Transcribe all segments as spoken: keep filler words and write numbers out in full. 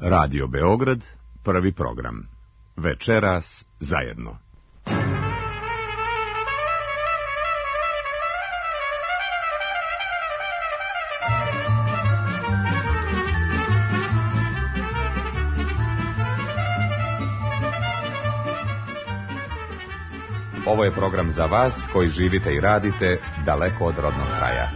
Radio Beograd, prvi program. Večeras zajedno. Ovo je program za vas koji živite i radite daleko od rodnog kraja.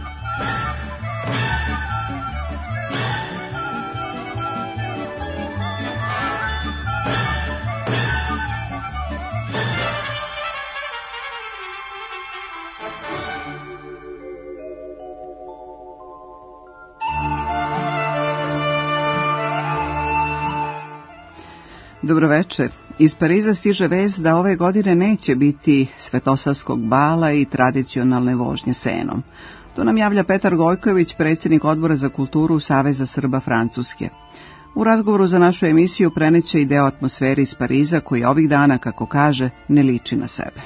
Dobroveče. Iz Pariza stiže vest da ove godine neće biti svetosavskog bala i tradicionalne vožnje senom. To nam javlja Petar Gojković, predsjednik Odbora za kulturu Saveza Srba Francuske. U razgovoru za našu emisiju preneće i deo atmosfere iz Pariza koji ovih dana, kako kaže, ne liči na sebe.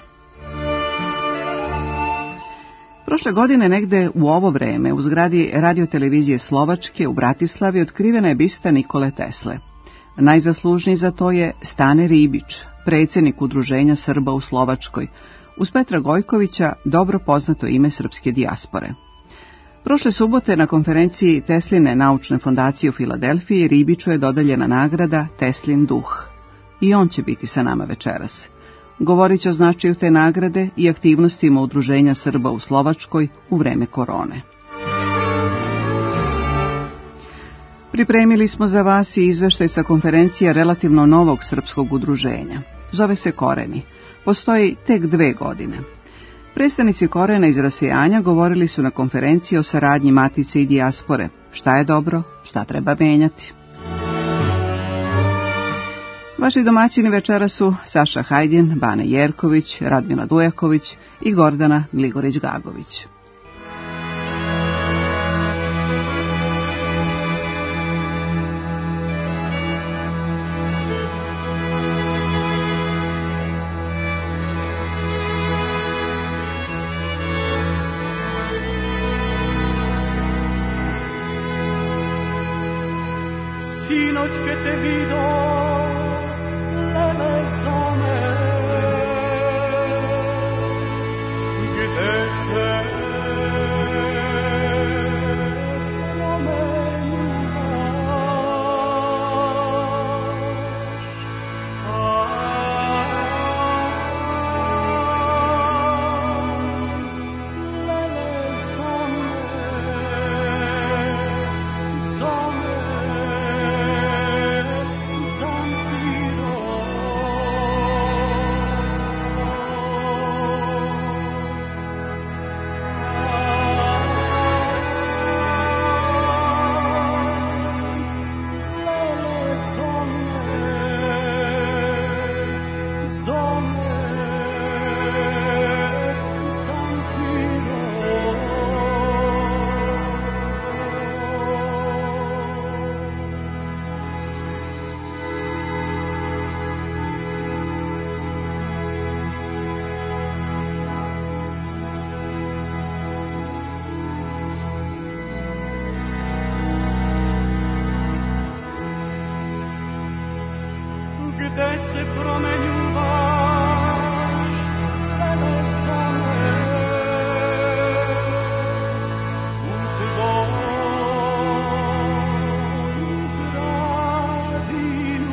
Prošle godine negde u ovo vreme u zgradi radiotelevizije Slovačke u Bratislavi otkrivena je bista Nikole Tesle. Najzaslužniji za to je Stane Ribić, predsjednik Udruženja Srba u Slovačkoj, uz Petra Gojkovića dobro poznato ime srpske dijaspore. Prošle subote na konferenciji Tesline naučne fondacije u Filadelfiji Ribiću je dodeljena nagrada Teslin duh. I on će biti sa nama večeras. Govorit će o značaju te nagrade i aktivnostima Udruženja Srba u Slovačkoj u vreme korone. Pripremili smo za vas i izveštaj sa konferencije relativno novog srpskog udruženja. Zove se Koreni. Postoji tek dve godine. Predstavnici Korena iz rasejanja govorili su na konferenciji o saradnji matice i dijaspore. Šta je dobro, šta treba menjati. Vaši domaćini večera su Saša Hajdin, Bane Jerković, Radmila Dujaković i Gordana Gligorić-Gagović. Sinoć che te vido nelle zone gde se gde se promenjuvaš nelle zone u tvoju gradinu.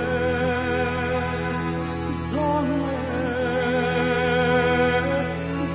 A, le zone, zone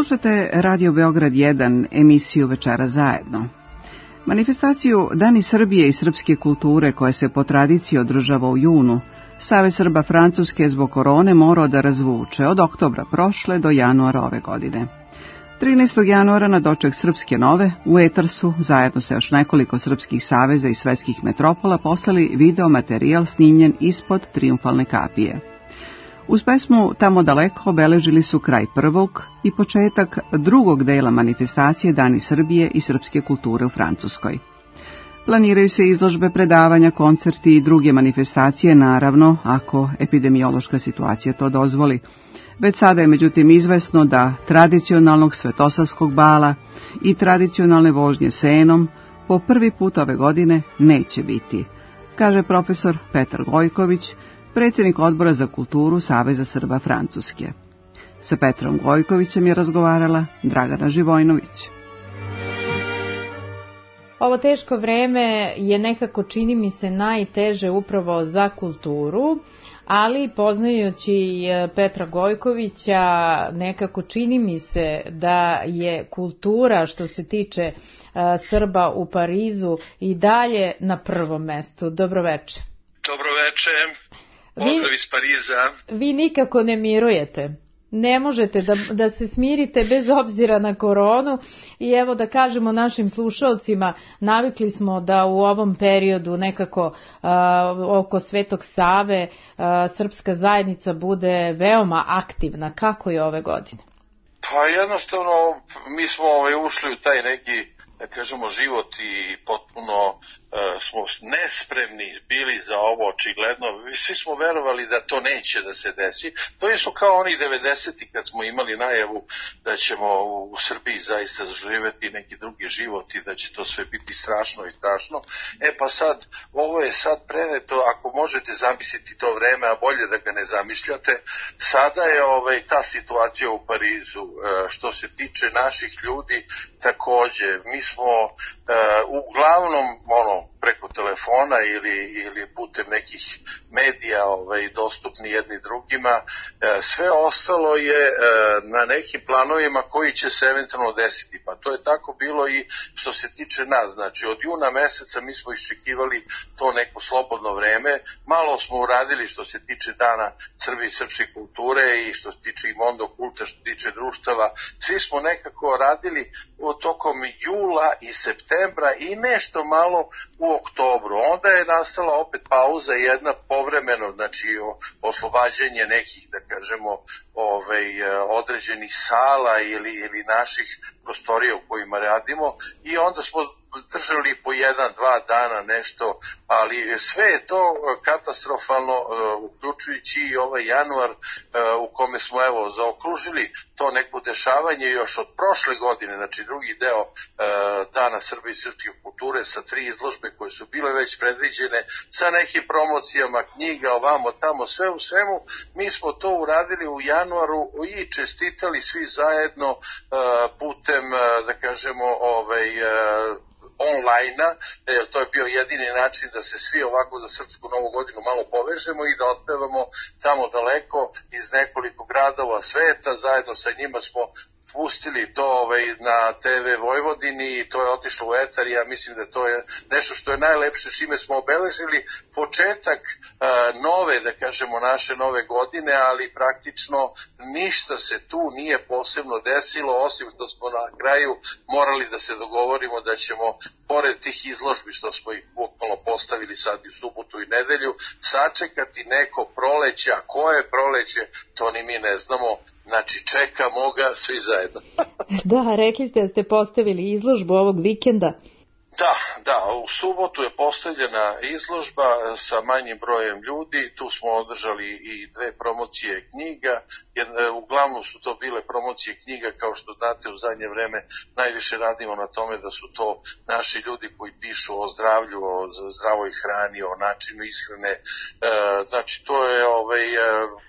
Slušate Radio Beograd jedan, emisiju Večera zajedno. Manifestaciju Dani Srbije i srpske kulture, koja se po tradiciji održava u junu, Savez Srba Francuske zbog korone morao da razvuče od oktobra prošle do januara ove godine. trinaestog januara na doček Srpske nove u etar su, zajedno sa još nekoliko srpskih saveza i svetskih metropola, poslali video materijal snimljen ispod Trijumfalne kapije. Uz pesmu Tamo daleko obeležili su kraj prvog i početak drugog dela manifestacije Dani Srbije i srpske kulture u Francuskoj. Planiraju se izložbe, predavanja, koncerti i druge manifestacije, naravno, ako epidemiološka situacija to dozvoli. Već sada je međutim izvesno da tradicionalnog svetosavskog bala i tradicionalne vožnje senom po prvi put ove godine neće biti, kaže profesor Petar Gojković, predsjednik Odbora za kulturu Saveza Srba Francuske. Sa Petrom Gojkovićem je razgovarala Dragana Živojnović. Ovo teško vreme je nekako, čini mi se, najteže upravo za kulturu, ali poznajući Petra Gojkovića, nekako čini mi se da je kultura, što se tiče Srba u Parizu, i dalje na prvom mestu. Dobroveče. Dobroveče, pozdrav iz Pariza. Vi nikako ne mirujete. Ne možete da, da se smirite bez obzira na koronu i evo da kažemo našim slušalcima, navikli smo da u ovom periodu nekako a, oko Svetog Save a, srpska zajednica bude veoma aktivna. Kako je ove godine? Pa jednostavno mi smo ovaj, ušli u taj neki, da kažemo, život i potpuno e, smo nespremni bili za ovo, očigledno. Svi smo verovali da to neće da se desi. To je su kao oni devedeseti kad smo imali najavu da ćemo u Srbiji zaista zaživeti neki drugi život i da će to sve biti strašno i strašno. E pa sad, ovo je sad preneto, ako možete zamisliti to vreme, a bolje da ga ne zamišljate. Sada je ovaj, ta situacija u Parizu, e, što se tiče naših ljudi, takođe, mi smo uh, uglavnom ono preko telefona ili ili putem nekih medija ovaj dostupni jedni drugima. Uh, sve ostalo je uh, na nekim planovima koji će se eventualno desiti. Pa to je tako bilo i što se tiče nas. Znači od juna meseca mi smo iščekivali to neko slobodno vreme. Malo smo uradili što se tiče Dana Srbije i srpske kulture i što se tiče i Mondo kulta, što se tiče društava. Svi smo nekako radili tokom jula i septembra i nešto malo u oktobru. Onda je nastala opet pauza jedna povremeno, znači oslobađanje nekih, da kažemo, ovaj, određenih sala ili, ili naših prostorija u kojima radimo i onda smo držali po jedan, dva dana nešto, ali sve je to katastrofalno, uključujući i ovaj januar u kome smo evo zaokružili to neko dešavanje još od prošle godine, znači drugi deo Dana Srbije i srpske kulture sa tri izložbe koje su bile već predviđene, sa nekim promocijama knjiga, ovamo, tamo, sve u svemu. Mi smo to uradili u januaru i čestitali svi zajedno putem, da kažemo, ovaj, online-a, jer to je bio jedini način da se svi ovako za srpsku novu godinu malo povežemo i da otpevamo Tamo daleko iz nekoliko gradova sveta. Zajedno sa njima smo pustili to ovaj, na te ve Vojvodini i to je otišlo u etar i ja mislim da to je nešto što je najlepše, čime smo obeležili početak uh, nove, da kažemo, naše nove godine, ali praktično ništa se tu nije posebno desilo, osim što smo na kraju morali da se dogovorimo da ćemo, pored tih izložbi što smo ih bukvalno postavili sad i subotu i nedelju, sačekati neko proleće, a koje proleće, to ni mi ne znamo. Znači, čekamo ga svi zajedno. Da, rekli ste da ste postavili izložbu ovog vikenda. Da, da, u subotu je postavljena izložba sa manjim brojem ljudi, tu smo održali i dve promocije knjiga, uglavnom su to bile promocije knjiga, kao što znate u zadnje vreme najviše radimo na tome da su to naši ljudi koji pišu o zdravlju, o zdravoj hrani, o načinu ishrane, znači to je ovaj...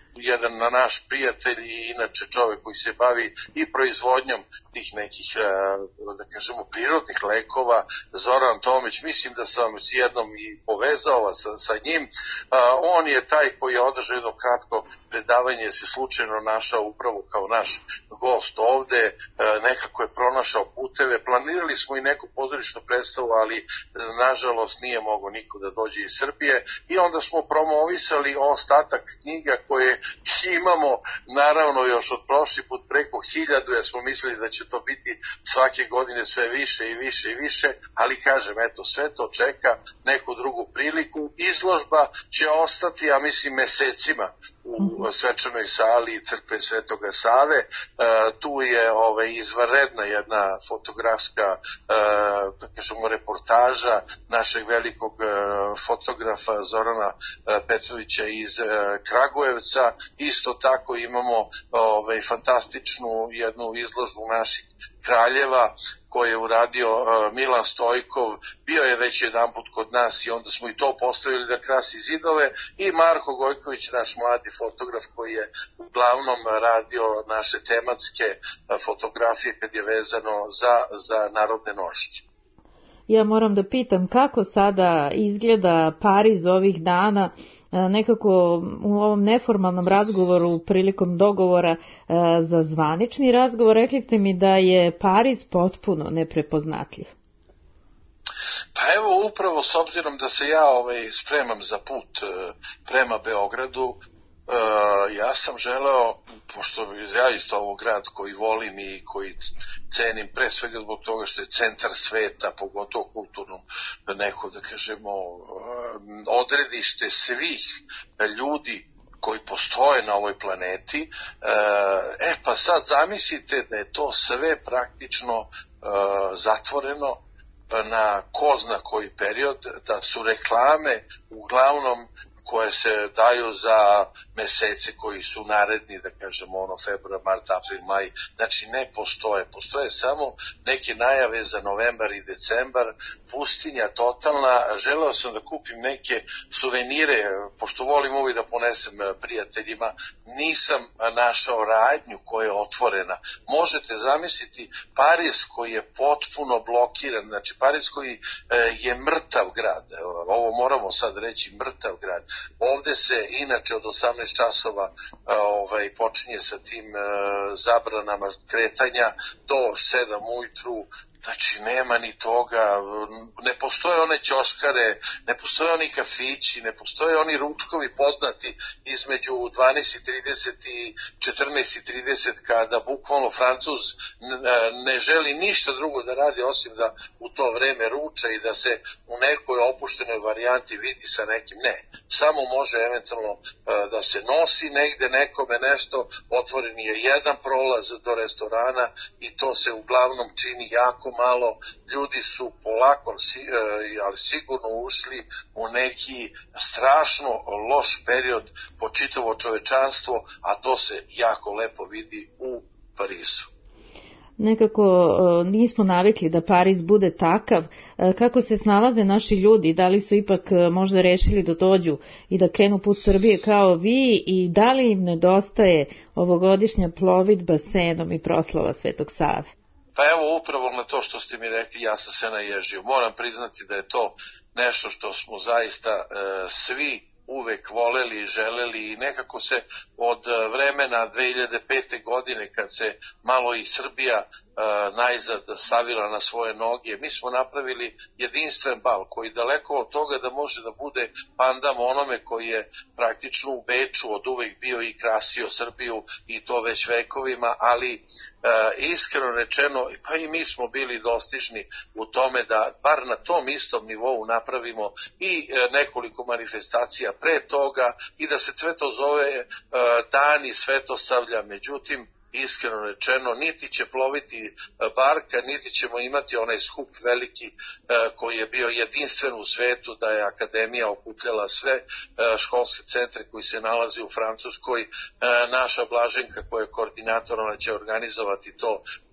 jedan na naš prijatelj i inače čovjek koji se bavi i proizvodnjom tih nekih, da kažemo, prirodnih lekova, Zoran Tomić, mislim da sam s jednom i povezao sa, sa njim. On je taj koji je održao jedno kratko predavanje, se slučajno našao upravo kao naš gost ovde, nekako je pronašao puteve. Planirali smo i neku pozorišnu predstavu, ali nažalost nije mogao niko da dođe iz Srbije i onda smo promovisali ostatak knjiga koje imamo, naravno još od prošli put preko hiljadu, jer smo mislili da će to biti svake godine sve više i više i više, ali kažem, eto, sve to čeka neku drugu priliku. Izložba će ostati, ja mislim, mesecima u svečanoj sali Crkve Svetoga Save. E, tu je ove, izvanredna jedna fotografska e, da kažemo, reportaža našeg velikog e, fotografa Zorana e, Petrovića iz e, Kragujevca. Isto tako imamo ove, fantastičnu jednu izložbu naših kraljeva koje je uradio uh, Milan Stojkov, bio je već jedan put kod nas i onda smo i to postavili da krasi zidove, i Marko Gojković, naš mladi fotograf koji je uglavnom radio naše tematske uh, fotografije kad je vezano za, za narodne nošnje. Ja moram da pitam kako sada izgleda Pariz ovih dana. Nekako u ovom neformalnom razgovoru prilikom dogovora za zvanični razgovor rekli ste mi da je Pariz potpuno neprepoznatljiv. Pa evo, upravo s obzirom da se ja ovaj, spremam za put prema Beogradu, Uh, ja sam želeo, pošto je zaista ovo grad koji volim i koji cenim pre svega zbog toga što je centar sveta, pogotovo kulturno, neko da kažemo uh, odredište svih ljudi koji postoje na ovoj planeti. Uh, e pa sad zamislite da je to sve praktično uh, zatvoreno na ko zna koji period, da su reklame uglavnom koje se daju za mesece koji su naredni, da kažemo ono februar, mart, april, maj, znači ne postoje. Postoje samo neke najave za novembar i decembar, pustinja totalna. Želeo sam da kupim neke suvenire, pošto volim uvijek da ponesem prijateljima, nisam našao radnju koja je otvorena. Možete zamisliti Pariz koji je potpuno blokiran, znači Pariz koji je mrtav grad, ovo moramo sad reći, mrtav grad. Ovde se inače od osamnaest časova ovaj, počinje sa tim uh, zabranama kretanja do sedam ujutru. Znači, nema ni toga, ne postoje one ćoškare, ne postoje oni kafići, ne postoje oni ručkovi poznati između dvanaest i trideset i četrnaest i trideset, kada bukvalno Francuz ne želi ništa drugo da radi osim da u to vreme ruča i da se u nekoj opuštenoj varijanti vidi sa nekim. Ne, samo može eventualno da se nosi negde nekome nešto, otvoren je jedan prolaz do restorana i to se uglavnom čini jako malo. Ljudi su polako, ali sigurno ušli u neki strašno loš period po čitavo čovečanstvo, a to se jako lepo vidi u Parizu. Nekako nismo navikli da Pariz bude takav. Kako se snalaze naši ljudi? Da li su ipak možda rešili da dođu i da krenu put Srbije kao vi, i da li im nedostaje ovogodišnja plovidba Senom i proslava Svetog Save? Pa evo, upravo na to što ste mi rekli, ja sam se naježio. Moram priznati da je to nešto što smo zaista e, svi uvek voleli i želeli, i nekako se od vremena dve hiljade pete. godine, kad se malo i Srbija uh, najzad stavila na svoje noge, mi smo napravili jedinstven bal koji daleko od toga da može da bude pandam onome koji je praktično u Beču od uvek bio i krasio Srbiju, i to već vekovima, ali uh, iskreno rečeno, pa i mi smo bili dostižni u tome da bar na tom istom nivou napravimo i uh, nekoliko manifestacija pre toga, i da se sve to zove uh, Dani Svetosavlja. Međutim, iskreno rečeno, niti će ploviti barka, niti ćemo imati onaj skup veliki koji je bio jedinstven u svetu, da je akademija okupljala sve školske centre koji se nalaze u Francuskoj. Naša Blaženka koja je koordinator, ona će organizovati to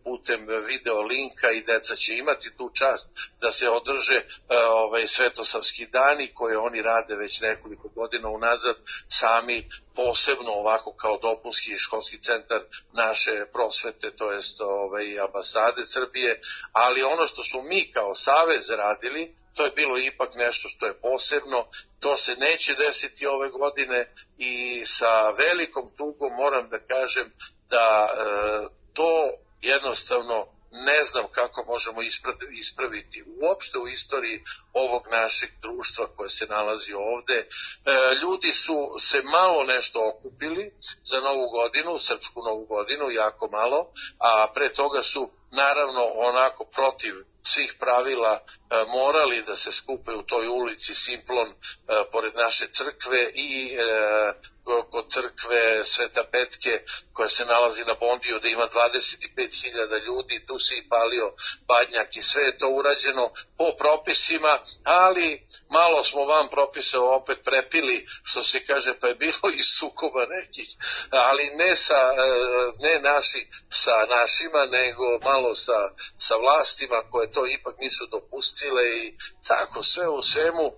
putem video linka i deca će imati tu čast da se održe ovaj, Svetosavski dani koje oni rade već nekoliko godina unazad sami, posebno ovako kao dopunski školski centar naše prosvete, to jest ovaj, ambasade Srbije, ali ono što smo mi kao savez radili, to je bilo ipak nešto što je posebno, to se neće desiti ove godine i sa velikom tugom moram da kažem da e, to jednostavno ne znam kako možemo ispraviti uopšte u istoriji ovog našeg društva koje se nalazi ovde. E, ljudi su se malo nešto okupili za Novu godinu, srpsku Novu godinu, jako malo, a pre toga su naravno onako protiv svih pravila e, morali da se skupe u toj ulici Simplon e, pored naše crkve i e, kod crkve Sveta Petke koja se nalazi na Bondiju da ima dvadeset pet hiljada ljudi, tu se i palio badnjak i sve je to urađeno po propisima, ali malo smo van propisa opet prepili, što se kaže, pa je bilo i sukoba nekih, ali ne sa ne naši sa našima, nego malo sa, sa vlastima koje to ipak nisu dopustile i tako sve u svemu.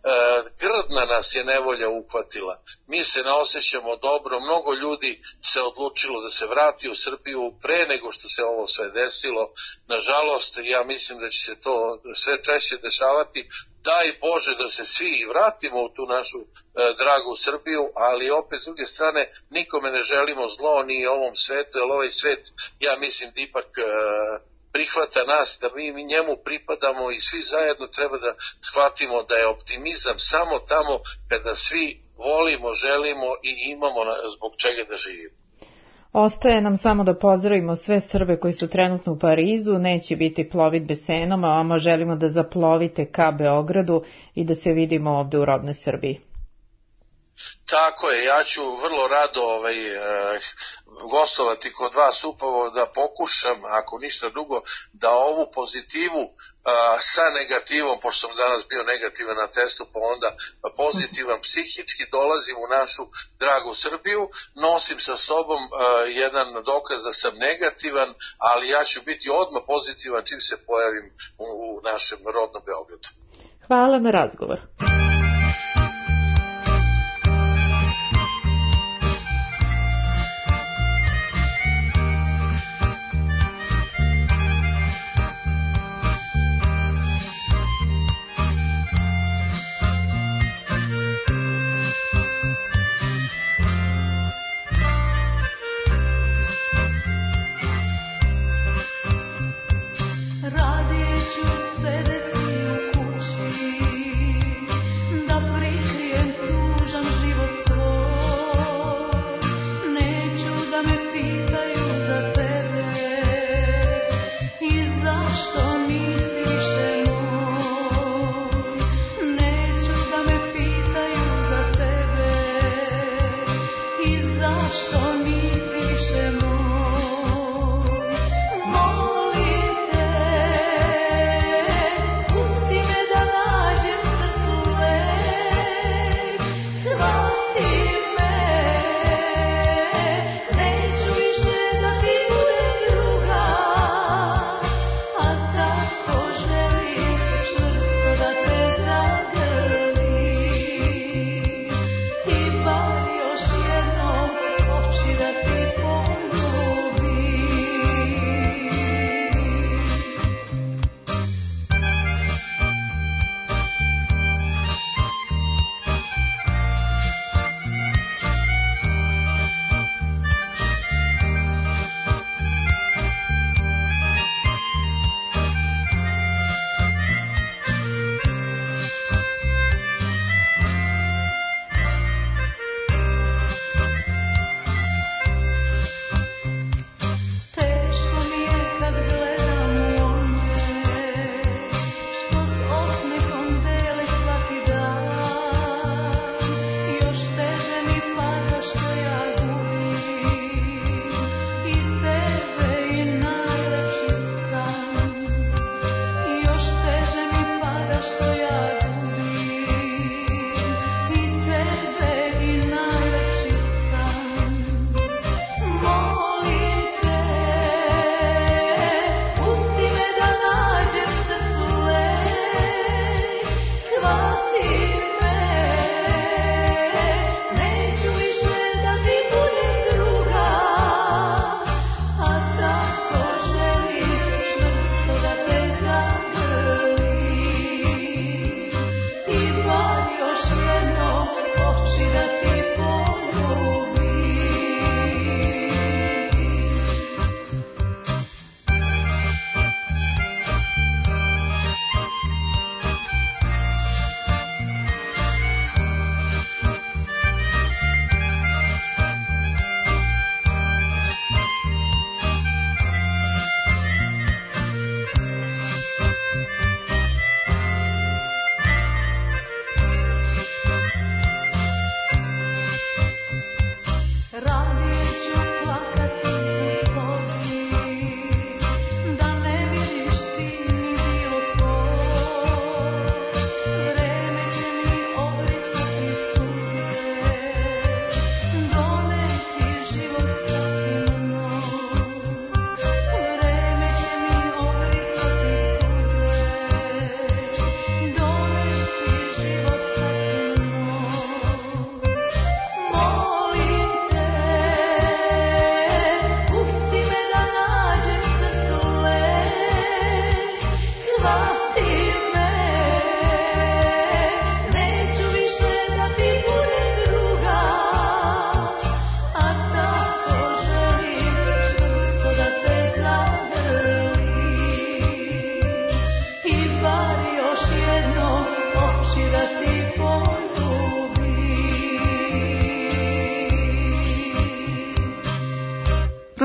Grdna nas je nevolja uhvatila. Mi se ne osjećamo dobro, mnogo ljudi se odlučilo da se vrati u Srbiju pre nego što se ovo sve desilo. Nažalost, ja mislim da će se to sve češće dešavati. Daj Bože da se svi vratimo u tu našu e, dragu Srbiju, ali opet s druge strane nikome ne želimo zlo ni ovom svetu, jer ovaj svet, ja mislim da ipak e, prihvata nas, da mi, mi njemu pripadamo i svi zajedno treba da shvatimo da je optimizam samo tamo kada svi volimo, želimo i imamo na, zbog čega da živimo. Ostaje nam samo da pozdravimo sve Srbe koji su trenutno u Parizu, neće biti plovidbe Senom, a vama želimo da zaplovite ka Beogradu i da se vidimo ovde u rodnoj Srbiji. Tako je, ja ću vrlo rado ovaj, eh, gostovati kod vas upravo da pokušam, ako ništa drugo, da ovu pozitivu eh, sa negativom, pošto sam danas bio negativan na testu, pa onda pozitivan psihički dolazim u našu dragu Srbiju, nosim sa sobom eh, jedan dokaz da sam negativan, ali ja ću biti odmah pozitivan čim se pojavim u, u našem rodnom Beogradu. Hvala na razgovor. Radije ću sedeti u kući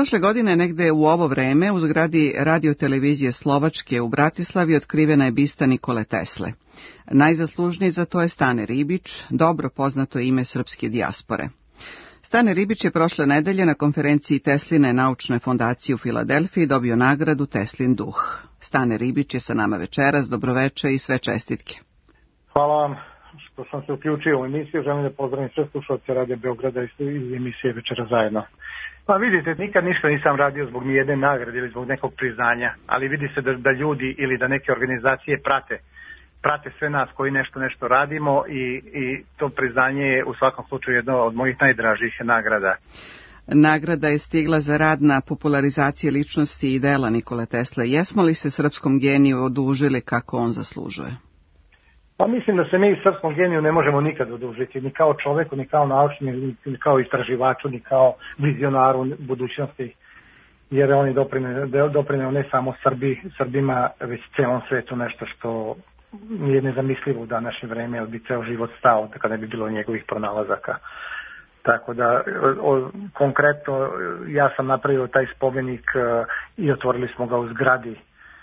Prošle godine negde u ovo vreme u zgradi radiotelevizije Slovačke u Bratislavi otkrivena je bista Nikole Tesle. Najzaslužniji za to je Stane Ribić, dobro poznato ime srpske dijaspore. Stane Ribić je prošle nedelje na konferenciji Tesline naučne fondacije u Filadelfiji dobio nagradu Teslin duh. Stane Ribić je sa nama večeras, dobroveče i sve čestitke. Hvala vam što sam se uključio u emisiju. Želim da pozdravim sve slušalce Radio Beograda iz emisije Večera zajedno. Pa vidite, nikad ništa nisam radio zbog nijedne nagrade ili zbog nekog priznanja, ali vidi se da, da ljudi ili da neke organizacije prate prate sve nas koji nešto nešto radimo i, i to priznanje je u svakom slučaju jedno od mojih najdražih nagrada. Nagrada je stigla za rad na popularizaciji ličnosti i dela Nikole Tesle. Jesmo li se srpskom geniju odužili kako on zaslužuje? Pa mislim da se mi srpskom geniju ne možemo nikad odužiti, ni kao čoveku, ni kao naučniku, ni kao istraživaču, ni kao vizionaru budućnosti, jer on je doprineo, doprineo ne samo Srbi, Srbima, već celom svetu nešto što nije nezamislivo u današnje vreme, jer bi ceo život stao kada ne bi bilo njegovih pronalazaka. Tako da, o, konkretno, ja sam napravio taj spomenik uh, i otvorili smo ga u zgradi uh,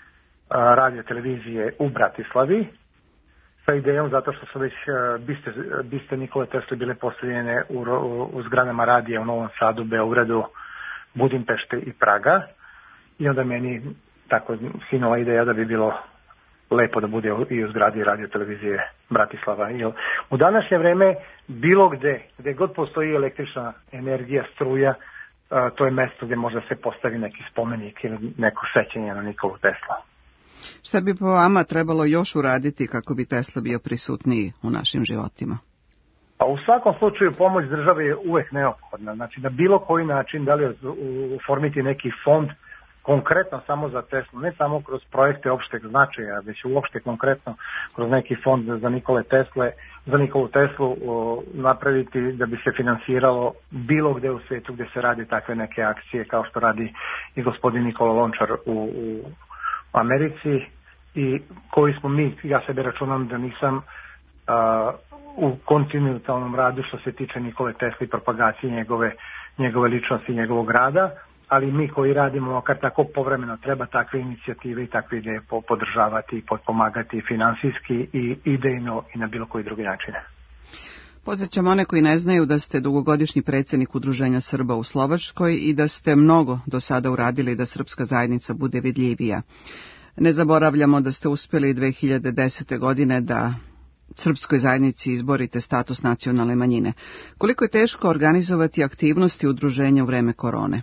radio televizije u Bratislavi, sa idejom zato što su već uh, biste, biste Nikole Tesle bile postavljene u, u, u zgradama radija u Novom Sadu, Beogradu, Budimpešte i Praga. I onda meni tako sinova ideja da bi bilo lepo da bude i u zgradi radio televizije Bratislava. Jer u današnje vreme bilo gde, gde god postoji električna energija, struja, to je mesto gde može se postavi neki spomenik ili neko sećanje na Nikolu Tesla. Šta bi po vama trebalo još uraditi kako bi Tesla bio prisutniji u našim životima? Pa u svakom slučaju pomoć države je uvek neophodna. Znači na bilo koji način, da li formiti neki fond konkretno samo za Teslu, ne samo kroz projekte opšteg značaja, već uopšte konkretno kroz neki fond za Nikole Tesle, za Nikolu Teslu o, napraviti da bi se finansiralo bilo gde u svetu gde se radi takve neke akcije kao što radi i gospodin Nikola Lončar u, u Americi i koji smo mi, ja sebe računam da nisam a, u kontinuitalnom radu što se tiče Nikole Tesle i propagacije njegove, njegove ličnosti i njegovog rada, ali mi koji radimo makar tako povremeno treba takve inicijative i takve ideje podržavati i potpomagati finansijski i idejno i na bilo koji drugi način. Podsjećam one koji ne znaju da ste dugogodišnji predsjednik Udruženja Srba u Slovačkoj i da ste mnogo do sada uradili da srpska zajednica bude vidljivija. Ne zaboravljamo da ste uspjeli dve hiljade desete. godine da srpskoj zajednici izborite status nacionalne manjine. Koliko je teško organizovati aktivnosti udruženja u vreme korone?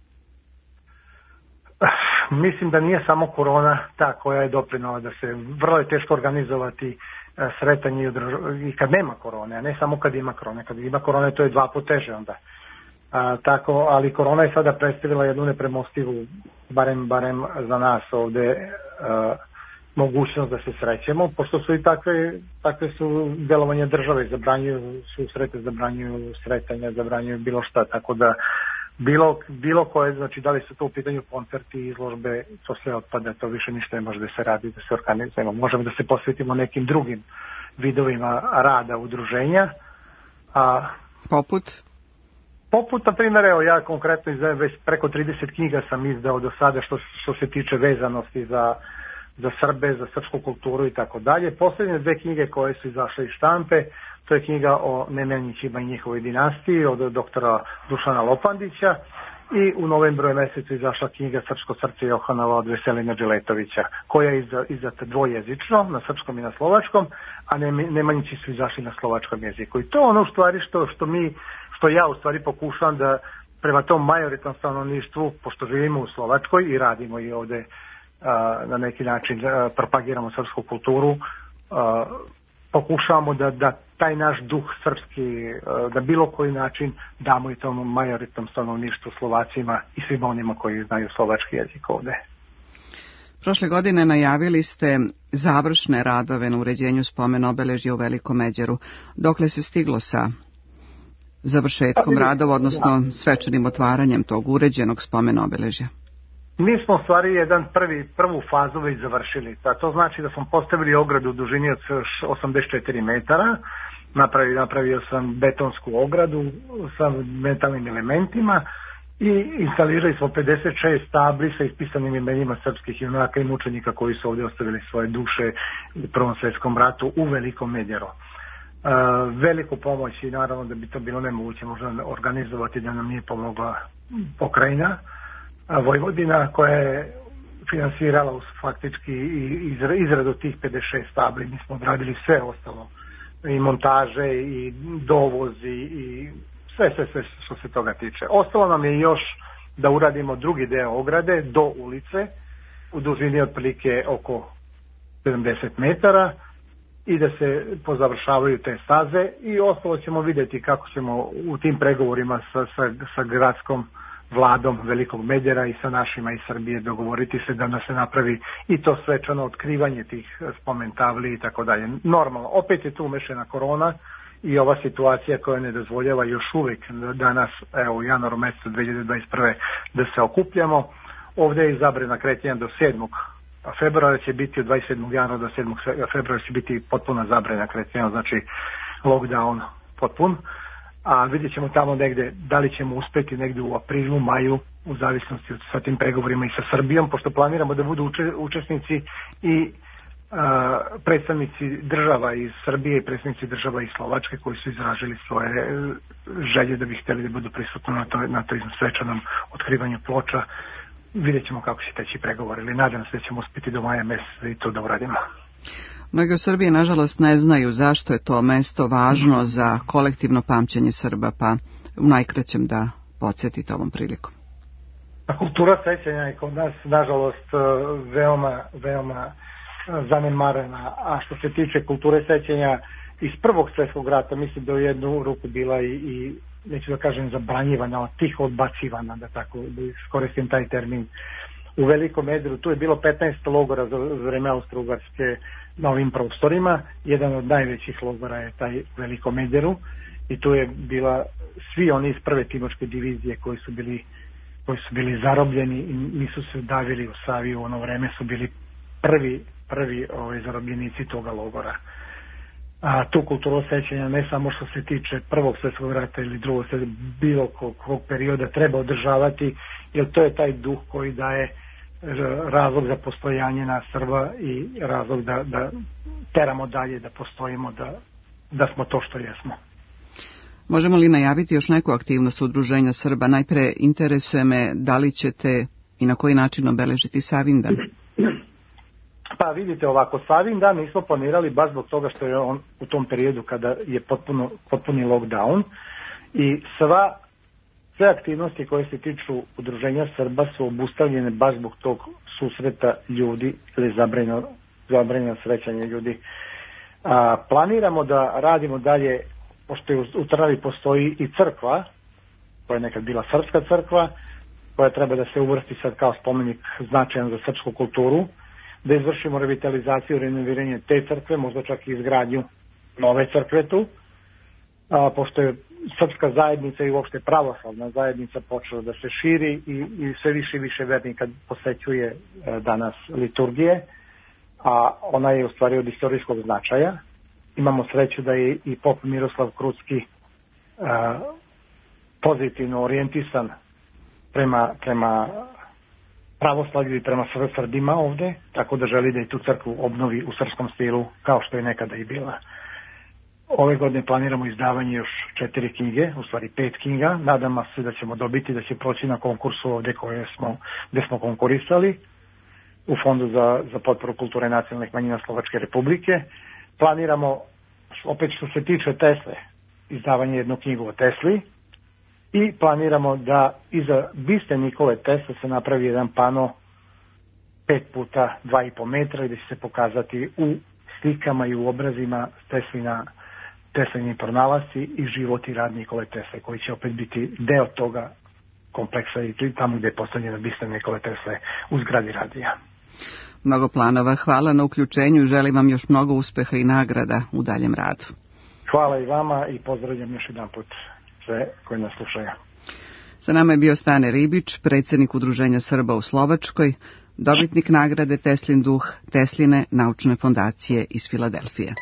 Mislim da nije samo korona ta koja je doprinala da se vrlo je teško organizovati sretanje i kad nema korone, a ne samo kad ima korone. Kad ima korone to je dva puta teže onda. A, tako, ali korona je sada predstavila jednu nepremostivu, barem, barem za nas ovde, a, mogućnost da se srećemo, pošto su i takve, takve su delovanja države, zabranjuju susrete, zabranjuju sretanja, zabranjuju bilo šta, tako da Bilo, bilo koje, znači da li su to u pitanju koncerti, izložbe, to sve otpada, to više ništa ne može da se radi, da se organizujemo. Možemo da se posvetimo nekim drugim vidovima rada udruženja. A, poput? Poput, na primjer, evo ja konkretno izdajem već preko trideset knjiga sam izdao do sada što, što se tiče vezanosti za, za Srbe, za srpsku kulturu i tako dalje. Posljednje dve knjige koje su izašle iz štampe, to je knjiga o Nemanjićima i njihovoj dinastiji od doktora Dušana Lopandića i u novembru je mesecu izašla knjiga Srpsko srce Johanova od Veselina Dželetovića, koja je izdata dvojezično, na srpskom i na slovačkom, a Nemanjići su izašli na slovačkom jeziku. I to je ono u stvari što, što, mi, što ja u stvari pokušam da prema tom majoritnom stanovništvu, pošto živimo u Slovačkoj i radimo i ovde a, na neki način a, propagiramo srpsku kulturu, a, pokušavamo da, da taj naš duh srpski, da bilo koji način damo i tom majoritnom stanovništvu, Slovacima i svima onima koji znaju slovački jezik ovde. Prošle godine najavili ste završne radove na uređenju spomen obeležja u Velikom Međeru. Dokle se stiglo sa završetkom radova, odnosno svečanim otvaranjem tog uređenog spomen obeležja? Mi smo u stvari jedan prvi, prvu fazu već završili. To znači da smo postavili ogradu u dužini od osamdeset četiri metara, napravio, napravio sam betonsku ogradu sa metalnim elementima i instalirali smo pedeset šest tabli sa ispisanim imenima srpskih junaka i mučenika koji su ovdje ostavili svoje duše u Prvom svjetskom ratu u Velikom Medjeru. Uh, veliku pomoć i naravno da bi to bilo nemoguće možda organizovati da nam nije pomogla pokrajina Vojvodina koja je finansirala faktički i izradu tih pedeset šest tabli. Mi smo odradili sve ostalo, i montaže i dovozi i sve, sve, sve što se toga tiče. Ostalo nam je još da uradimo drugi deo ograde do ulice u dužini otprilike oko sedamdeset metara i da se pozavršavaju te staze i ostalo ćemo vidjeti kako ćemo u tim pregovorima sa, sa, sa gradskom vladom Velikog Medjera i sa našima iz Srbije dogovoriti se da nas se napravi i to svečano otkrivanje tih spomen tabli i tako dalje. Normalno, opet je tu umešena korona i ova situacija koja ne dozvoljava još uvijek danas, evo u januaru mjesecu dve hiljade dvadeset prve da se okupljamo. Ovdje je izabrana kretanja do sedmog februara će biti od dvadeset sedmog januara do sedmog februara će biti potpuna zabrana kretanja, znači lockdown potpun. A vidjet ćemo tamo negdje da li ćemo uspjeti negdje u aprilu, maju, u zavisnosti od sa tim pregovorima i sa Srbijom, pošto planiramo da budu uče, učesnici i a, predstavnici država iz Srbije i predstavnici država iz Slovačke koji su izražili svoje želje da bi htjeli da budu prisutni na toj, na toj svečanom otkrivanju ploča. Vidjet ćemo kako će teći pregovori, ali nadam se da ćemo uspjeti do maja mjeseca i to da uradimo. Mnogi u Srbiji, nažalost, ne znaju zašto je to mesto važno za kolektivno pamćenje Srba, pa u najkraćem da podsjetite ovom prilikom. A kultura sećanja je kod nas, nažalost, veoma, veoma zanemarena. A što se tiče kulture sećanja iz Prvog svjetskog rata, mislim da u jednu ruku bila i, i neću da kažem zabranjivana, tiho odbacivana, da tako da iskoristim taj termin. U Velikom Medjeru tu je bilo petnaest logora za vreme Austro-Ugarske na ovim prostorima. Jedan od najvećih logora je taj u Velikom Medjeru i tu je bila svi oni iz prve timočke divizije koji su bili koji su bili zarobljeni i nisu se davili u Savi u ono vreme su bili prvi prvi ovaj, zarobljenici toga logora. A tu kulturu sećanja ne samo što se tiče Prvog svjetskog rata ili drugog bilo kog, kog perioda treba održavati, jer to je taj duh koji daje razlog za postojanje nas Srba i razlog da, da teramo dalje, da postojimo, da, da smo to što jesmo. Možemo li najaviti još neku aktivnost udruženja Srba? Najpre interesuje me da li ćete i na koji način obeležiti Savindan? Pa vidite ovako, Savindan nismo planirali baš zbog toga što je on u tom periodu kada je potpuno, potpuni lockdown i sva sve aktivnosti koje se tiču udruženja Srba su obustavljene baš zbog tog susreta ljudi ili zabranjeno, zabranjeno srećanje ljudi. A, planiramo da radimo dalje, pošto u, u Trnavi postoji i crkva, koja je nekad bila srpska crkva, koja treba da se uvrsti sad kao spomenik značajan za srpsku kulturu, da izvršimo revitalizaciju, renoviranje te crkve, možda čak i izgradnju nove crkve tu, a, pošto je srpska zajednica i uopšte pravoslavna zajednica počela da se širi i, i sve više i više vernika posećuje e, danas liturgije, a ona je u stvari od istorijskog značaja. Imamo sreću da je i pop Miroslav Krucki e, pozitivno orijentisan prema, prema pravoslavlju i prema Srbima ovde, tako da želi da i tu crkvu obnovi u srpskom stilu kao što je nekada i bila. Ove godine planiramo izdavanje još četiri knjige, u stvari pet knjiga. Nadamo se da ćemo dobiti, da će proći na konkursu ovde koje smo, gde smo konkurisali u Fondu za, za potporu kulture nacionalnih manjina Slovačke Republike. Planiramo, opet što se tiče Tesle, izdavanje jednu knjigu o Tesli i planiramo da iza biste Nikole Tesle se napravi jedan pano pet puta dva i po metra i da će se pokazati u slikama i u obrazima Teslina Teslini pronalasci i život i rad Nikole Tesle, koji će opet biti deo toga kompleksa i tamo gde je postavljena bista Nikole Tesle u zgradi radija. Mnogo planova, hvala na uključenju, želim vam još mnogo uspeha i nagrada u daljem radu. Hvala i vama i pozdravljam još jedan put sve koji nas slušaju. Sa nama je bio Stane Ribić, predsjednik Udruženja Srba u Slovačkoj, dobitnik nagrade Teslin duh Tesline naučne fondacije iz Filadelfije.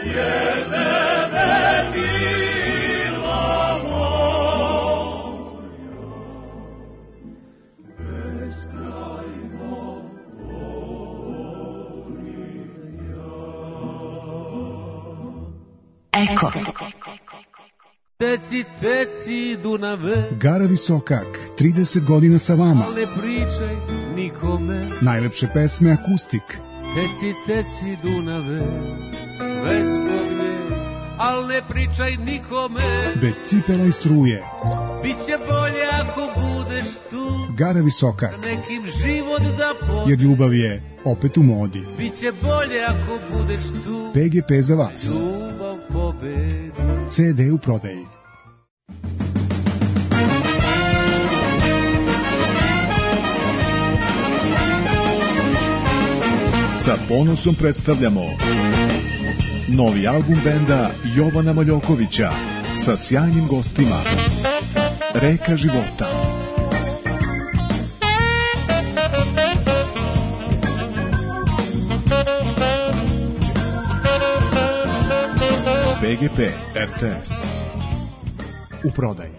Eko. Teci, teci, Dunave. Gara Visokak, trideset godina sa vama. Ne pričaj nikome. Najlepše pesme akustik. Teci, teci, Dunave. Sve zbog nje, al ne pričaj nikome. Bez cipela i struje. Biće bolje ako budeš tu. Gara Visokak. Nekim život da podi. Jer ljubav je opet u modi. Biće bolje ako budeš tu. P G P za vas. Ljubav pobedi. C D u prodaji. Sa ponosom predstavljamo novi album benda Jovana Maljokovića sa sjajnim gostima. Reka života. P G P R T S u prodaji.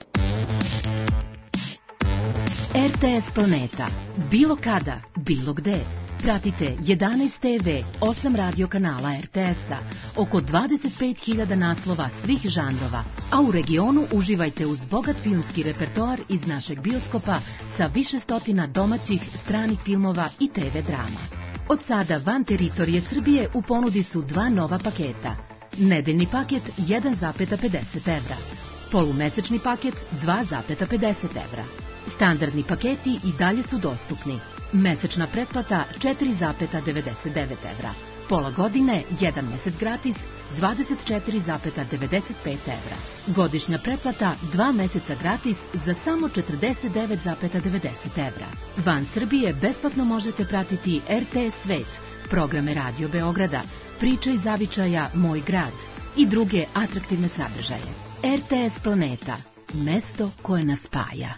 R T S Planeta. Bilo kada, bilo gde. Pratite jedanaest te ve, osam radio kanala R T S-a, oko dvadeset pet hiljada naslova svih žanrova, a u regionu uživajte uz bogat filmski repertoar iz našeg bioskopa sa više stotina domaćih, stranih filmova i te ve drama. Od sada van teritorije Srbije u ponudi su dva nova paketa. Nedeljni paket jedan zarez pedeset evra, polumesečni paket dva zarez pedeset evra. Standardni paketi i dalje su dostupni. Mesečna pretplata četiri zarez devedeset devet evra. Pola godine, jedan mesec gratis, dvadeset četiri zarez devedeset pet evra. Godišnja pretplata, dva meseca gratis za samo četrdeset devet zarez devedeset evra. Van Srbije besplatno možete pratiti R T S Svet, programe Radio Beograda, Priče iz zavičaja Moj grad i druge atraktivne sadržaje. R T S Planeta, mesto koje nas spaja.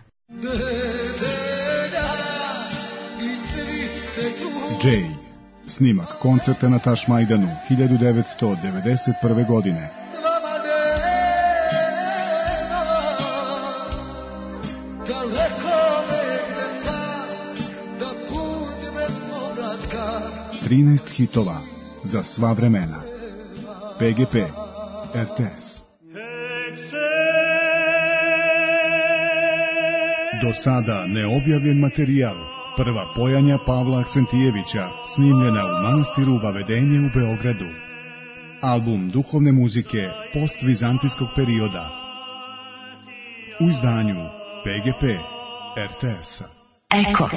Jay, snimak koncerta na Tašmajdanu hiljadu devetsto devedeset prve. godine. trinaest hitova za sva vremena. P G P R T S. Do sada neobjavljen materijal. Prva pojanja Pavla Aksentijevića, snimljena u manastiru Vavedenje u Beogradu. Album duhovne muzike postvizantijskog perioda. U izdanju P G P R T S-a. Eko.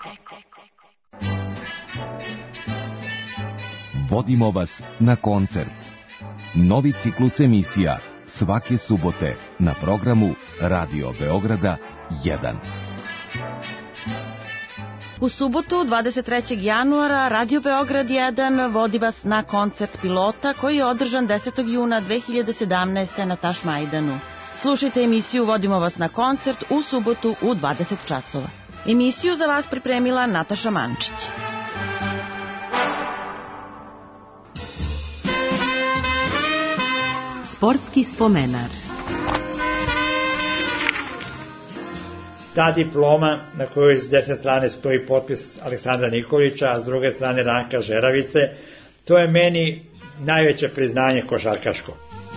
Vodimo vas na koncert. Novi ciklus emisija svake subote na programu Radio Beograda jedan. U subotu, dvadeset trećeg januara, Radio Beograd jedan vodi vas na koncert pilota koji je održan desetog juna dve hiljade sedamnaeste. na Tašmajdanu. Slušajte emisiju Vodimo vas na koncert u subotu u dvadeset časova. Emisiju za vas pripremila Nataša Mančić. Sportski spomenar. Ta diploma na kojoj s desne strane stoji potpis Aleksandra Nikolića, a s druge strane Ranka Žeravice, to je meni najveće priznanje košarkaško.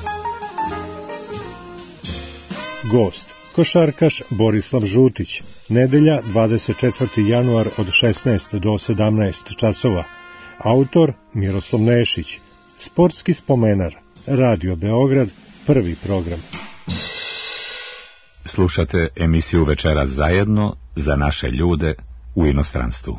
Gost, košarkaš Borislav Žutić, nedelja dvadeset četvrtog januar od šesnaest do sedamnaest časova. Autor Miroslav Nešić. Sportski spomenar. Radio Beograd, prvi program. Slušate emisiju Večeras zajedno za naše ljude u inostranstvu.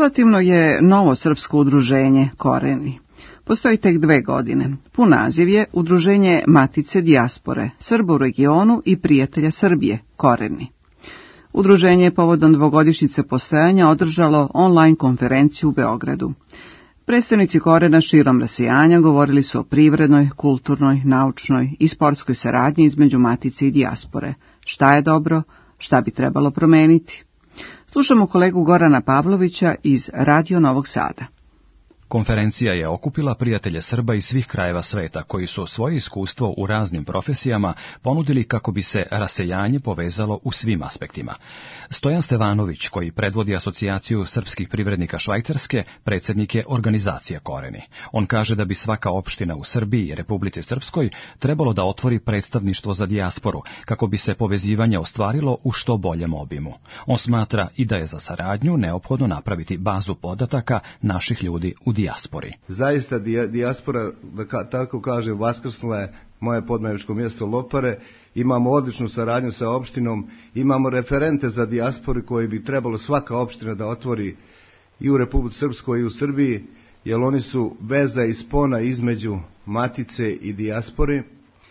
Relativno je novo srpsko udruženje Koreni. Postoji tek dve godine. Pun naziv je Udruženje Matice dijaspore, Srba u regionu i prijatelja Srbije, Koreni. Udruženje je povodom dvogodišnjice postojanja održalo online konferenciju u Beogradu. Predstavnici Korena širom rasijanja govorili su o privrednoj, kulturnoj, naučnoj i sportskoj saradnji između Matice i dijaspore. Šta je dobro, šta bi trebalo promeniti? Slušamo kolegu Gorana Pavlovića iz Radio Novog Sada. Konferencija je okupila prijatelje Srba iz svih krajeva sveta koji su svoje iskustvo u raznim profesijama ponudili kako bi se rasejanje povezalo u svim aspektima. Stojan Stevanović, koji predvodi asocijaciju srpskih privrednika Švajcarske, predsjednik je organizacije Koreni. On kaže da bi svaka opština u Srbiji i Republici Srpskoj trebalo da otvori predstavništvo za dijasporu kako bi se povezivanje ostvarilo u što boljem obimu. On smatra i da je za saradnju neophodno napraviti bazu podataka naših ljudi u dijaspori. Zaista dijaspora, da ka, tako kažem, vaskrsnula je moje podmajevčko mjesto Lopare. Imamo odličnu saradnju sa opštinom, imamo referente za dijasporu koji bi trebalo svaka opština da otvori i u Republici Srpskoj i u Srbiji, jer oni su veza i spona između Matice i dijaspore.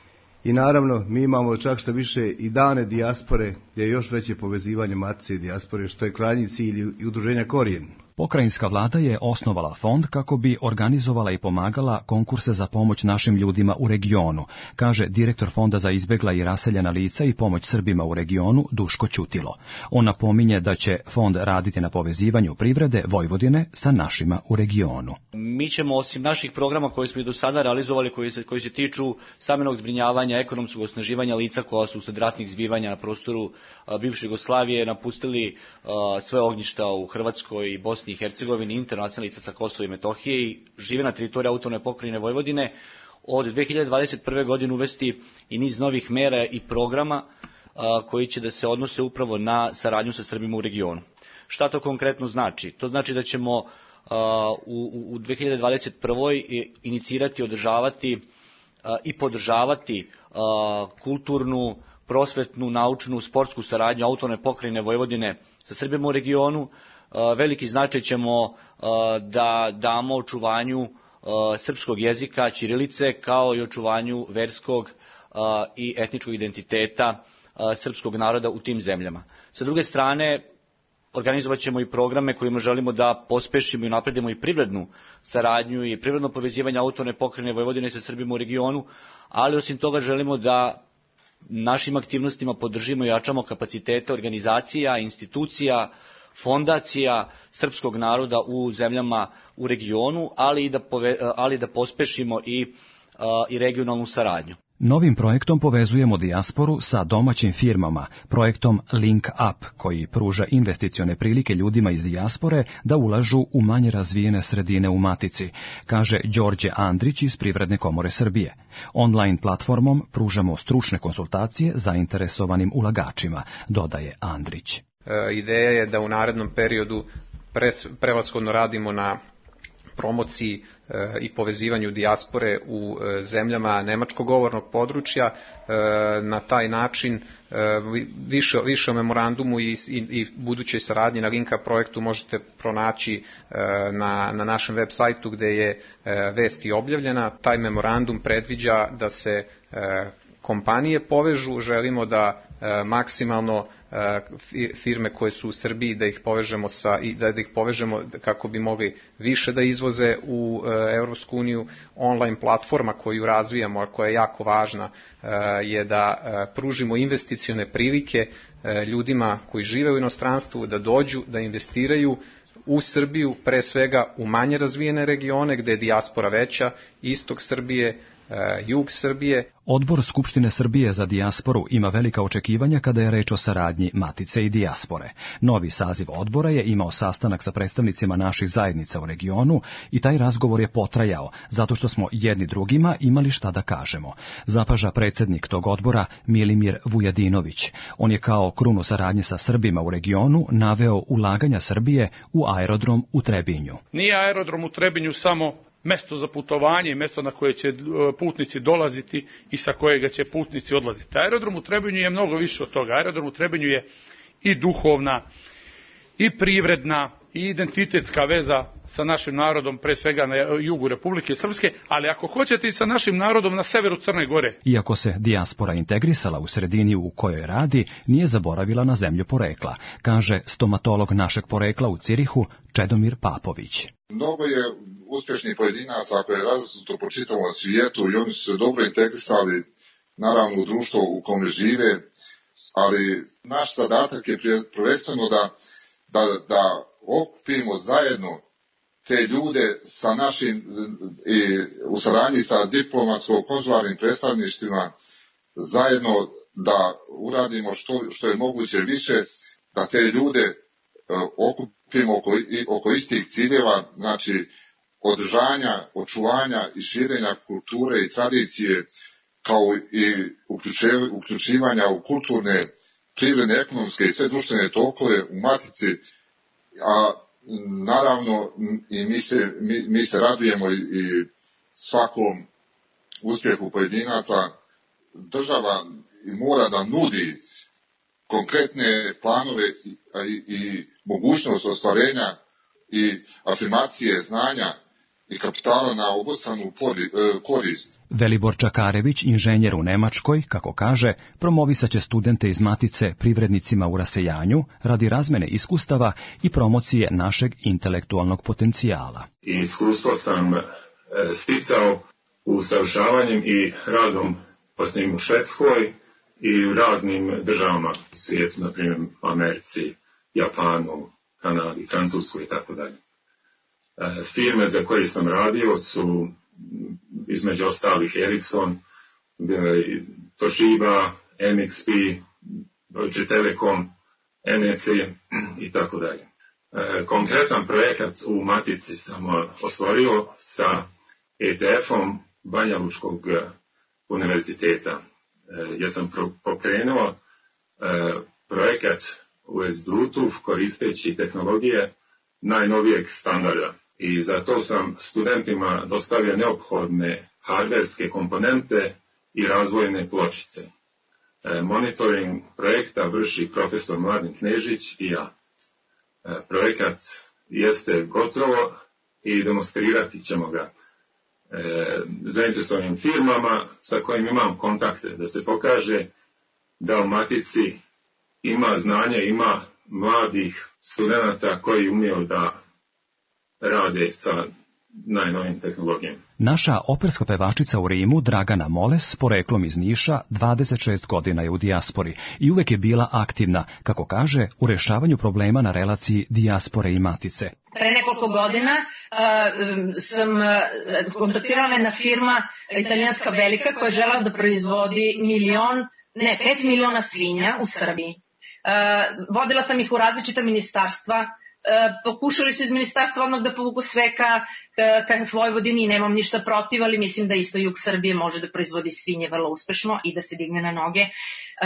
I naravno, mi imamo čak što više i dane dijaspore, gdje je još veće povezivanje Matice i dijaspore, što je krajnji cilj i udruženja Korijen. Pokrajinska vlada je osnovala fond kako bi organizovala i pomagala konkurse za pomoć našim ljudima u regionu, kaže direktor Fonda za izbegla i raseljena lica i pomoć Srbima u regionu Duško Ćutilo. On napominje da će fond raditi na povezivanju privrede Vojvodine sa našima u regionu. Mi ćemo osim naših programa koje smo i do sada realizovali, koji se, koji se tiču stambenog zbrinjavanja, ekonomskog osnaživanja lica koja su usled ratnih zbivanja na prostoru a, bivše Jugoslavije napustili a, sve ognjišta u Hrvatskoj i Bosni i Hercegovini, internacionalna lica sa Kosova i Metohije i žive na teritoriji autonomne pokrajine Vojvodine, od dve hiljade dvadeset prve. godine uvesti i niz novih mera i programa a, koji će da se odnose upravo na saradnju sa Srbima u regionu. Šta to konkretno znači? To znači da ćemo a, u, u dve hiljade dvadeset prvoj. inicirati, održavati a, i podržavati a, kulturnu, prosvetnu, naučnu, sportsku saradnju autonomne pokrajine Vojvodine sa Srbima u regionu. Veliki značaj ćemo da damo očuvanju srpskog jezika, ćirilice, kao i očuvanju verskog i etničkog identiteta srpskog naroda u tim zemljama. Sa druge strane, organizovat ćemo i programe kojima želimo da pospešimo i napredimo i privrednu saradnju i privredno povezivanje autonomne pokrajine Vojvodine sa Srbima u regionu, ali osim toga želimo da našim aktivnostima podržimo i jačamo kapacitete organizacija, institucija, fondacija srpskog naroda u zemljama u regionu, ali i da, pove, ali da pospešimo i, i regionalnu saradnju. Novim projektom povezujemo dijasporu sa domaćim firmama, projektom Link Up, koji pruža investicione prilike ljudima iz dijaspore da ulažu u manje razvijene sredine u Matici, kaže Đorđe Andrić iz Privredne komore Srbije. Online platformom pružamo stručne konsultacije zainteresovanim ulagačima, dodaje Andrić. E, ideja je da u narednom periodu pres, prevashodno radimo na promociji e, i povezivanju dijaspore u e, zemljama nemačkog govornog područja. E, na taj način e, više, više o memorandumu i, i, i budućoj saradnji na Linka projektu možete pronaći e, na, na našem web sajtu gde je e, vest i objavljena. Taj memorandum predviđa da se e, kompanije povežu, želimo da e, maksimalno e, firme koje su u Srbiji da ih povežemo sa i da, da ih povežemo kako bi mogli više da izvoze u e, Evropsku uniju. Online platforma koju razvijamo, a koja je jako važna, e, je da e, pružimo investicione prilike e, ljudima koji žive u inostranstvu da dođu, da investiraju u Srbiju, pre svega u manje razvijene regione gde je dijaspora veća, istok Srbije, jug Srbije. Odbor Skupštine Srbije za dijasporu ima velika očekivanja kada je reč o saradnji Matice i dijaspore. Novi saziv odbora je imao sastanak sa predstavnicima naših zajednica u regionu i taj razgovor je potrajao, zato što smo jedni drugima imali šta da kažemo. Zapaža predsjednik tog odbora Milimir Vujadinović. On je kao krunu saradnje sa Srbima u regionu naveo ulaganja Srbije u aerodrom u Trebinju. Nije aerodrom u Trebinju samo mesto za putovanje, mesto na koje će putnici dolaziti i sa kojega će putnici odlaziti. Aerodrom u Trebinju je mnogo više od toga. Aerodrom u Trebinju je i duhovna, i privredna, i identitetska veza sa našim narodom, pre svega na jugu Republike Srpske, ali ako hoćete i sa našim narodom na severu Crne Gore. Iako se dijaspora integrisala u sredini u kojoj radi, nije zaboravila na zemlju porekla, kaže stomatolog našeg porekla u Cirihu Čedomir Papović. Mnogo je uspješnih pojedinaca koje je različito po čitavom svijetu i oni su se dobro integrisali naravno u društvo u kome žive, ali naš zadatak je prvenstveno da, da, da okupimo zajedno te ljude sa našim i u saradnji sa diplomatsko-konzularnim predstavništvima zajedno da uradimo što, što je moguće više, da te ljude okupimo oko, oko istih ciljeva, znači održanja, očuvanja i širenja kulture i tradicije, kao i uključivanja u kulturne, privredne, ekonomske i sve društvene tokove u matici, a naravno i mi se, mi, mi se radujemo i, i svakom uspjehu pojedinaca. Država mora da nudi konkretne planove i, i, i mogućnost ostvarenja i afirmacije znanja i kapitala na obostranu korist. Velibor Čakarević, inženjer u Nemačkoj, kako kaže, promovisaće studente iz Matice privrednicima u rasejanju radi razmene iskustava i promocije našeg intelektualnog potencijala. Iskustvo sam sticao usavršavanjem i radom posljednjim u Švedskoj i u raznim državama svijetu, na primjer Americi, Japanu, Kanadi, Francuskoj i tako dalje. Firme za koje sam radio su između ostalih Ericsson, Toshiba, M X P, Deutsche Telekom, N E C i tako dalje. Konkretan projekat u Matici sam ostvario sa E T F-om Banja Lučkog univerziteta. Ja sam pokrenuo projekat U S B Bluetooth koristeći tehnologije najnovijeg standarda. I za to sam studentima dostavio neophodne hardverske komponente i razvojne pločice. E, monitoring projekta vrši profesor Mladen Knežić i ja. E, projekat jeste gotovo i demonstrirati ćemo ga e, zainteresovanim firmama sa kojim imam kontakte, da se pokaže da u Matici ima znanje, ima mladih studenata koji umiju da rade sa najnovim tehnologijama. Naša operska pevačica u Rimu, Dragana Moles, poreklom iz Niša, dvadeset šest godina je u dijaspori i uvek je bila aktivna, kako kaže, u rešavanju problema na relaciji dijaspore i Matice. Pre nekoliko godina uh, sam uh, kontaktirala jedna firma italijanska velika koja je žela da proizvodi milion, ne, pet miliona svinja u Srbiji. Uh, vodila sam ih u različita ministarstva. E, pokušali su iz ministarstva odmah da povuku sve ka, ka, ka Vojvodini i nemam ništa protiv, ali mislim da isto jug Srbije može da proizvodi svinje vrlo uspešno i da se digne na noge. E,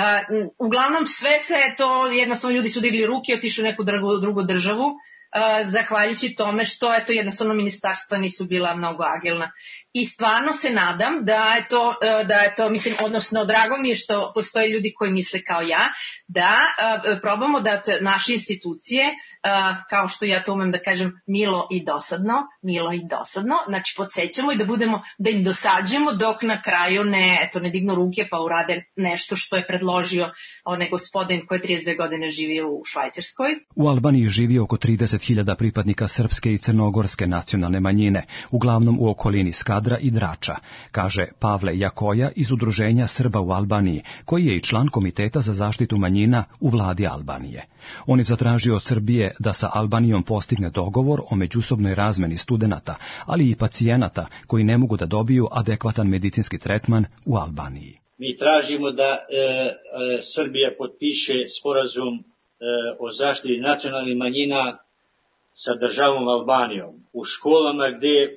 uglavnom sve se to, jednostavno ljudi su digli ruke i otišli u neku drugu, drugu državu, e, zahvaljujući tome što eto, jednostavno ministarstva nisu bila mnogo agilna. I stvarno se nadam da je to, da je to mislim, odnosno drago mi je što postoje ljudi koji misle kao ja, da e, probamo da naše institucije, Uh, kao što ja to umem da kažem, milo i dosadno, milo i dosadno, znači podsjećamo i da budemo, da im dosađujemo dok na kraju ne, eto, ne dignu ruke pa urade nešto što je predložio onaj gospodin koji trideset dve godine živi u Švajcarskoj. U Albaniji živi oko trideset hiljada pripadnika srpske i crnogorske nacionalne manjine, uglavnom u okolini Skadra i Drača, kaže Pavle Jakoja iz Udruženja Srba u Albaniji, koji je i član Komiteta za zaštitu manjina u vladi Albanije. On je zatražio od Srbije da sa Albanijom postigne dogovor o međusobnoj razmeni studenata, ali i pacijenata koji ne mogu da dobiju adekvatan medicinski tretman u Albaniji. Mi tražimo da e, e, Srbija potpiše sporazum e, o zaštiti nacionalnih manjina sa državom Albanijom. U školama gde, e,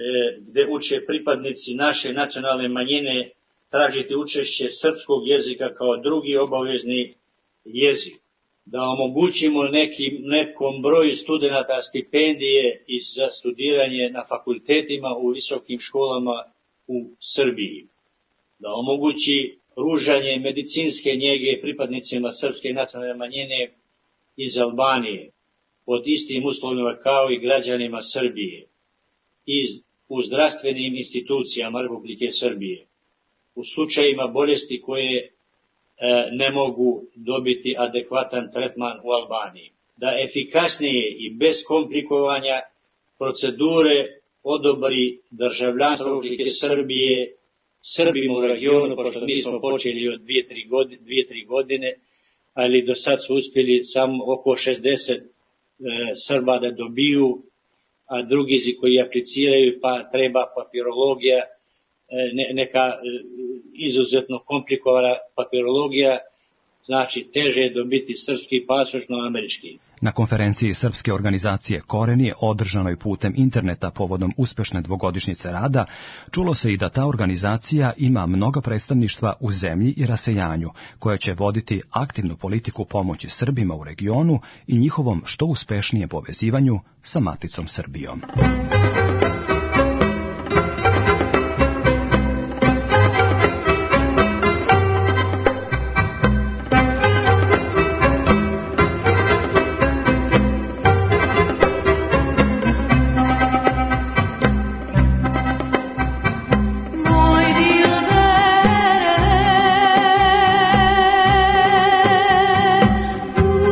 gde uče pripadnici naše nacionalne manjine tražiti učešće srpskog jezika kao drugi obavezni jezik. Da omogućimo nekim, nekom broju studenta stipendije i za studiranje na fakultetima u visokim školama u Srbiji. Da omogući pružanje medicinske njege pripadnicima srpske nacionalne manjine iz Albanije. pod istim uslovima kao i građanima Srbije iz, u zdravstvenim institucijama Republike Srbije u slučajima bolesti koje e, ne mogu dobiti adekvatan tretman u Albaniji. Da efikasnije i bez komplikovanja procedure odobri državljanstvo Republike Srbije Srbima u regionu, pošto mi smo počeli od dvije, tri godine, dvije, tri godine, ali do sad su uspjeli samo oko šezdeset e, Srba da dobiju, a drugi koji apliciraju pa treba papirologija, e, ne, neka e, izuzetno komplikovana papirologija, znači teže je dobiti srpski pasoš no američki. Na konferenciji srpske organizacije Koreni, održanoj putem interneta povodom uspešne dvogodišnjice rada, čulo se i da ta organizacija ima mnoga predstavništva u zemlji i rasejanju, koja će voditi aktivnu politiku pomoći Srbima u regionu i njihovom što uspešnijem povezivanju sa maticom Srbijom.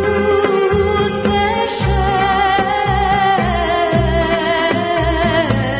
Uzeš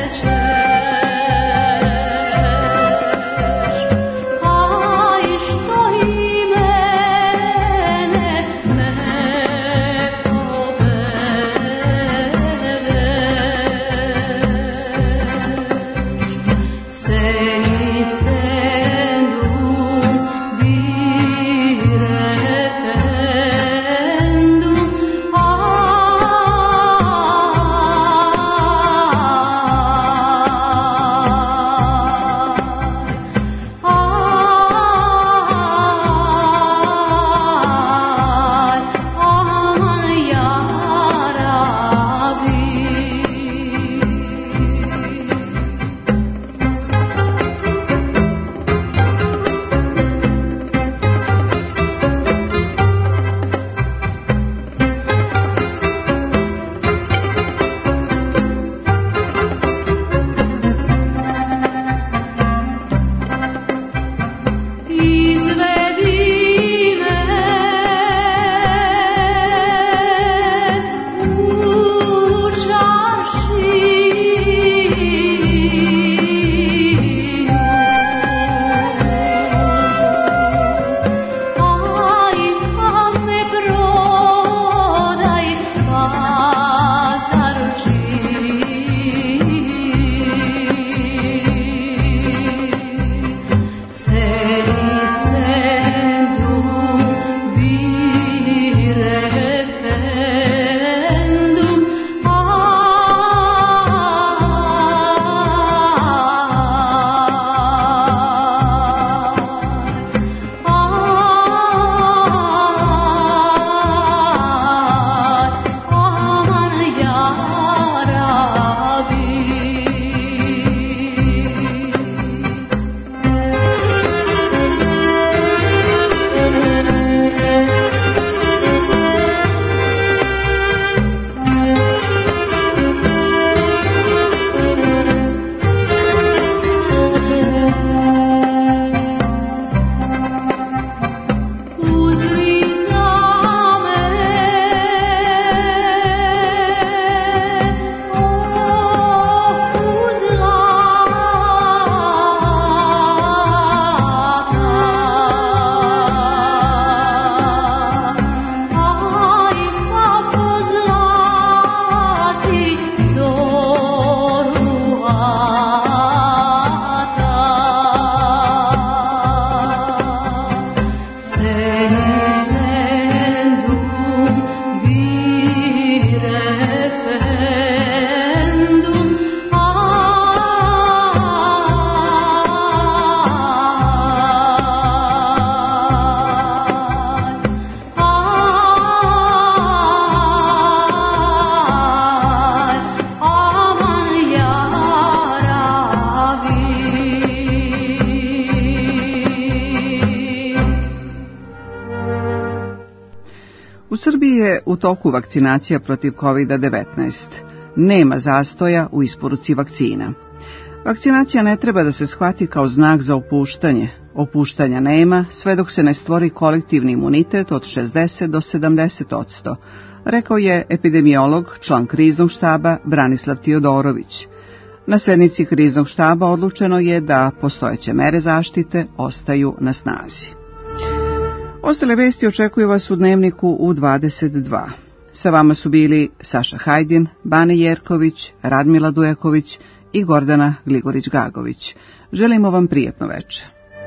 U Srbiji je u toku vakcinacija protiv kovid devetnaest. Nema zastoja u isporuci vakcina. Vakcinacija ne treba da se shvati kao znak za opuštanje. Opuštanja nema sve dok se ne stvori kolektivni imunitet od šezdeset do sedamdeset odsto, rekao je epidemiolog, član kriznog štaba Branislav Tiodorović. Na sednici kriznog štaba odlučeno je da postojeće mere zaštite ostaju na snazi. Ostale vesti očekuju vas u Dnevniku u dvadeset dva. Sa vama su bili Saša Hajdin, Bane Jerković, Radmila Dujaković i Gordana Gligorić-Gagović. Želimo vam prijatno večer.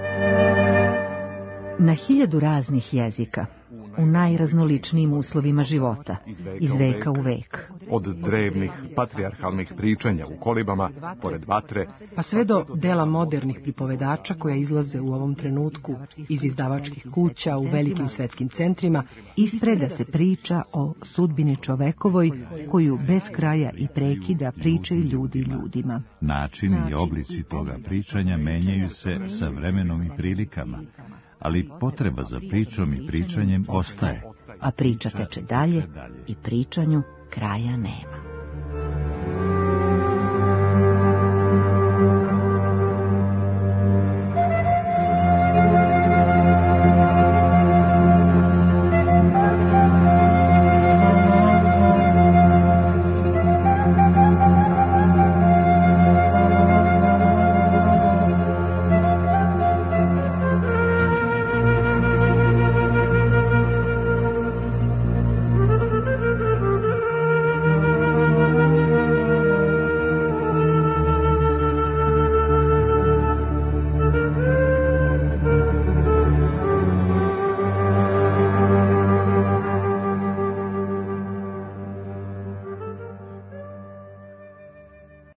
Na hiljadu raznih jezika, u najraznoličnijim uslovima života, iz veka u vek. Od drevnih patrijarhalnih pričanja u kolibama, pored vatre, pa sve do dela modernih pripovedača koja izlaze u ovom trenutku iz izdavačkih kuća u velikim svetskim centrima, ispreda se priča o sudbini čovekovoj koju bez kraja i prekida pričaju ljudi ljudima. Načini i oblici toga pričanja menjaju se sa vremenom i prilikama, ali potreba za pričom i pričanjem ostaje. A priča teče dalje i pričanju kraja nema.